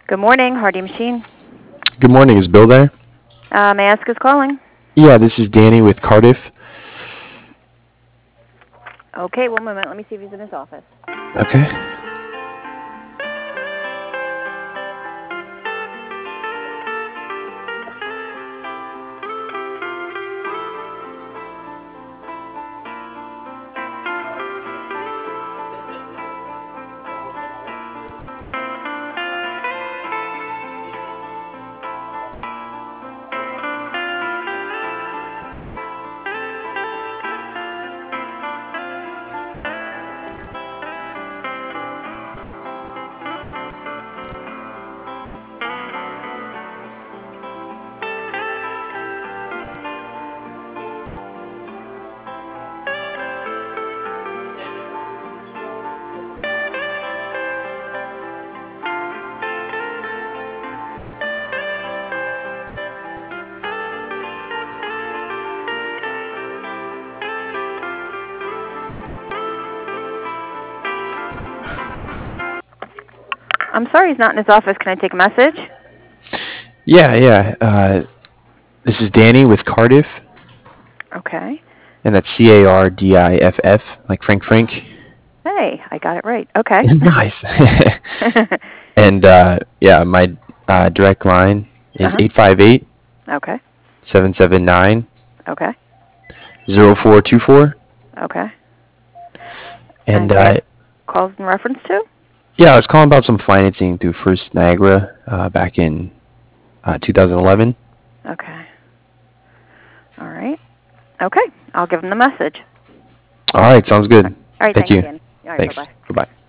Good morning, Hardy Machine. Good morning. Is Bill there? May I ask who's calling? Yeah, this is Danny with Cardiff. Okay, one moment. Let me see if he's in his office. Okay. I'm sorry he's not in his office. Can I take a message? Yeah. This is Danny with Cardiff, Okay. and that's Cardiff, like Frank. Hey, I got it right. Okay. Nice. And yeah, my direct line is Uh-huh. 858 Okay. 779 Okay. 0424. Okay. And And who that calls in reference to? yeah, I was calling about some financing through First Niagara back in 2011. Okay. All right. Okay. I'll give him the message. All right, sounds good. All right. Thank Thanks, you. Danny. All right. Thanks. Bye-bye. Bye-bye.